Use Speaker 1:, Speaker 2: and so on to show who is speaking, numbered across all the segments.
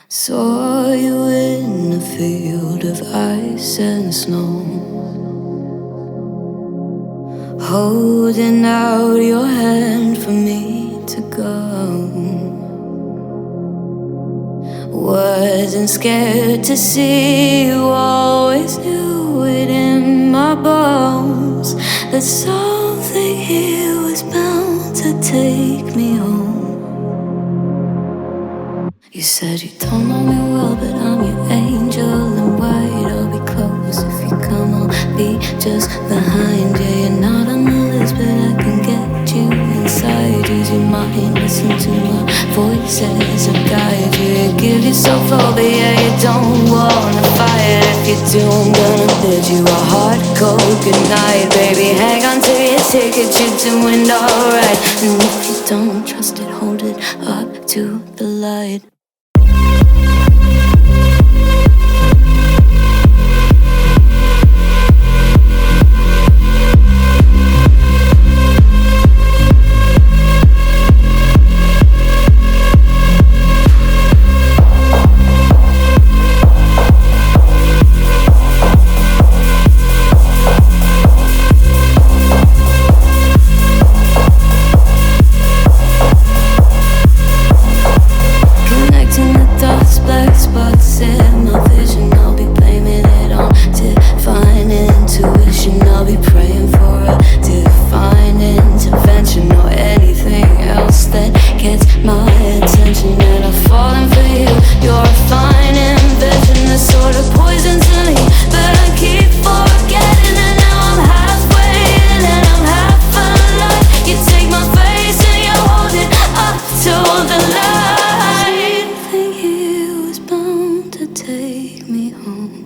Speaker 1: Saw you in a field of ice and snow, holding out your hand for me to go. Wasn't scared to see you, always knew it in my bones that something here was bound to take me home. You said you don't know me well, but I'm your angel in white. I'll be close if you come, I'll be just behind you. You're not on the list, but I can get you inside. Use your mind, listen to my voice as I guide you. You give yourself over, yeah, you don't wanna fight. If you do, I'm gonna bid you a hard cold goodnight. Baby, hang on to your ticket, you're doing alright. And if you don't trust it, hold it up to the light. Spots in my vision, I'll be blaming it on divine intuition. I'll be praying for a divine intervention or anything else that gets my attention. And I'm falling for you, you're a fine invention, the sort of poison to me, but I keep forgetting. And now I'm halfway in and I'm half alive. You take my face and you hold it up to the light. Take me home.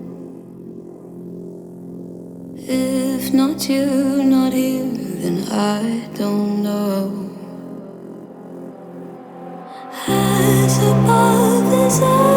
Speaker 1: If not you, not here, then I don't know. As above is